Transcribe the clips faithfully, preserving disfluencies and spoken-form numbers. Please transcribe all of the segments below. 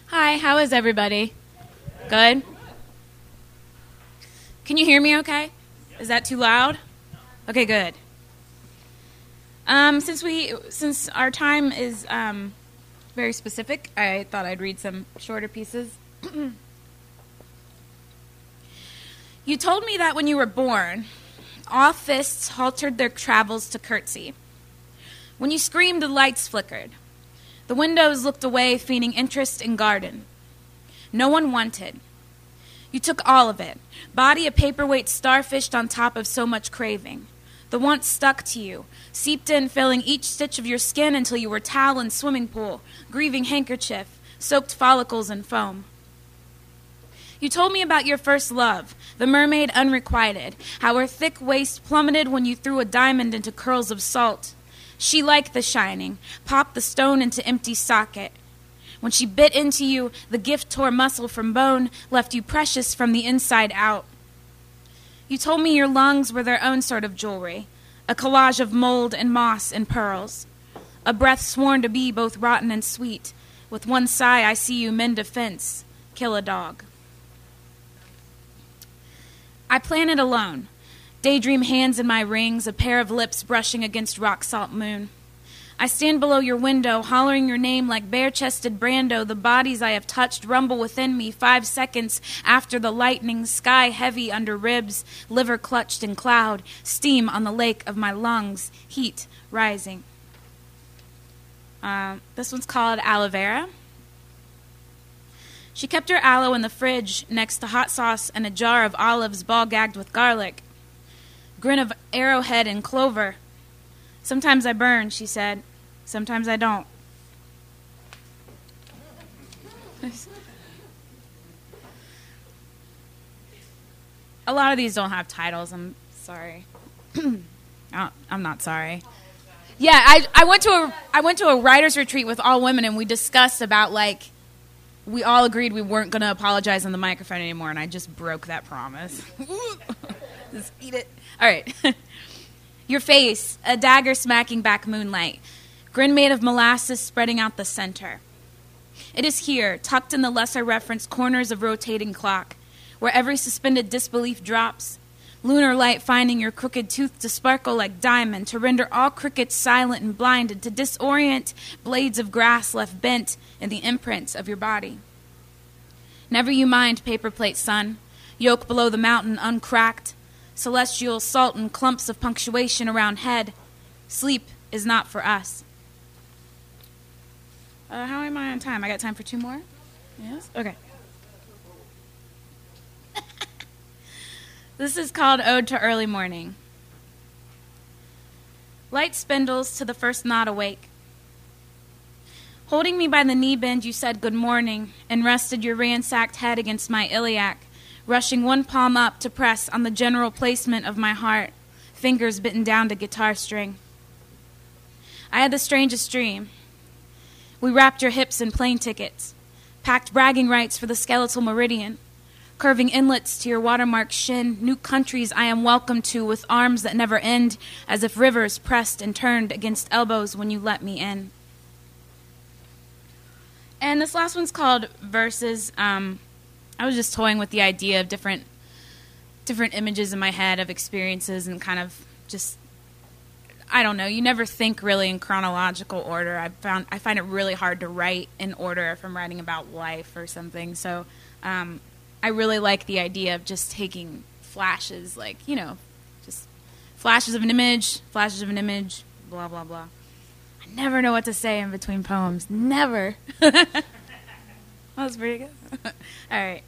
Hi, how is everybody? Good? Can you hear me okay? Is that too loud? Okay, good. Um, since we, since our time is um, very specific, I thought I'd read some shorter pieces. You told me that when you were born, all fists halted their travels to curtsy. When you screamed, the lights flickered. The windows looked away, feigning interest in garden. No one wanted. You took all of it, body a paperweight starfished on top of so much craving. The want stuck to you, seeped in, filling each stitch of your skin until you were towel and swimming pool, grieving handkerchief, soaked follicles and foam. You told me about your first love, the mermaid unrequited, how her thick waist plummeted when you threw a diamond into curls of salt. She liked the shining, popped the stone into empty socket. When she bit into you, the gift tore muscle from bone, left you precious from the inside out. You told me your lungs were their own sort of jewelry, a collage of mold and moss and pearls, a breath sworn to be both rotten and sweet. With one sigh I see you mend a fence, kill a dog. I plan it alone. Daydream hands in my rings, a pair of lips brushing against rock-salt moon. I stand below your window, hollering your name like bare-chested Brando. The bodies I have touched rumble within me five seconds after the lightning, sky heavy under ribs, liver clutched in cloud, steam on the lake of my lungs, heat rising. Uh, this one's called Aloe Vera. She kept her aloe in the fridge next to hot sauce and a jar of olives ball-gagged with garlic. Grin of arrowhead and clover. Sometimes I burn, she said. Sometimes I don't. A lot of these don't have titles. I'm sorry. I'm not sorry. Yeah, I I went to a I went to a writers retreat with all women, and we discussed about like we all agreed we weren't going to apologize on the microphone anymore, and I just broke that promise. Just eat it. All right. Your face, a dagger smacking back moonlight. Grin made of molasses spreading out the center. It is here, tucked in the lesser referenced corners of rotating clock, where every suspended disbelief drops. Lunar light finding your crooked tooth to sparkle like diamond, to render all crickets silent and blinded, to disorient blades of grass left bent in the imprints of your body. Never you mind, paper plate sun, yoke below the mountain uncracked, celestial salt and clumps of punctuation around head. Sleep is not for us. Uh, how am I on time? I got time for two more? Yes? Okay. This is called Ode to Early Morning. Light spindles to the first nod awake. Holding me by the knee bend, you said good morning and rested your ransacked head against my iliac, rushing one palm up to press on the general placement of my heart, fingers bitten down to guitar string. I had the strangest dream. We wrapped your hips in plane tickets, packed bragging rights for the skeletal meridian, curving inlets to your watermark shin, new countries I am welcome to with arms that never end, as if rivers pressed and turned against elbows when you let me in. And this last one's called Verses. Um, I was just toying with the idea of different different images in my head of experiences and kind of just, I don't know, you never think really in chronological order. I found I find it really hard to write in order if I'm writing about life or something. So um, I really like the idea of just taking flashes, like, you know, just flashes of an image, flashes of an image, blah, blah, blah. I never know what to say in between poems. Never. That was pretty good. All right.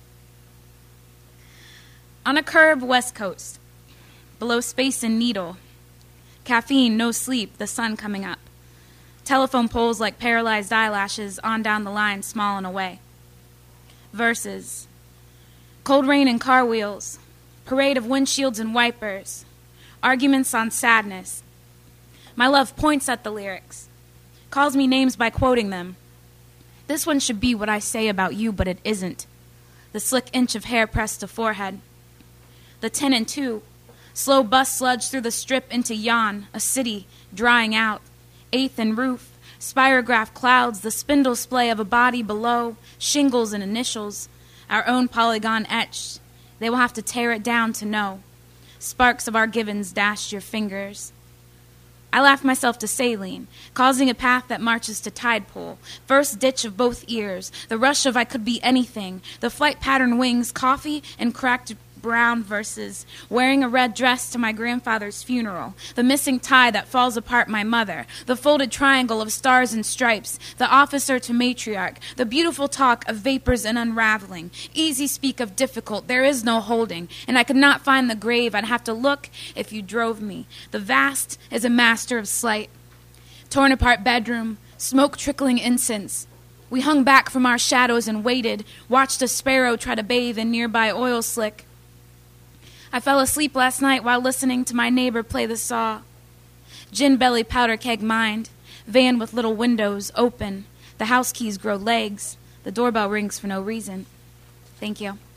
On a curb, West Coast. Below Space and Needle. Caffeine, no sleep, the sun coming up. Telephone poles like paralyzed eyelashes on down the line, small and away. Verses. Cold rain and car wheels. Parade of windshields and wipers. Arguments on sadness. My love points at the lyrics. Calls me names by quoting them. This one should be what I say about you, but it isn't. The slick inch of hair pressed to forehead. The ten and two. Slow bus sludge through the strip into Yon, a city, drying out. Eighth and Roof. Spirograph clouds, the spindle splay of a body below, shingles and initials, our own polygon etched. They will have to tear it down to know. Sparks of our givens dashed your fingers. I laughed myself to saline, causing a path that marches to tide pool. First ditch of both ears, the rush of I could be anything, the flight pattern wings, coffee and cracked brown verses, wearing a red dress to my grandfather's funeral, the missing tie that falls apart my mother, the folded triangle of stars and stripes, the officer to matriarch, the beautiful talk of vapors and unraveling, easy speak of difficult, there is no holding, and I could not find the grave, I'd have to look if you drove me. The vast is a master of sleight. Torn apart bedroom, smoke trickling incense. We hung back from our shadows and waited, watched a sparrow try to bathe in nearby oil slick. I fell asleep last night while listening to my neighbor play the saw. Gin belly powder keg mind, van with little windows open. The house keys grow legs. The doorbell rings for no reason. Thank you.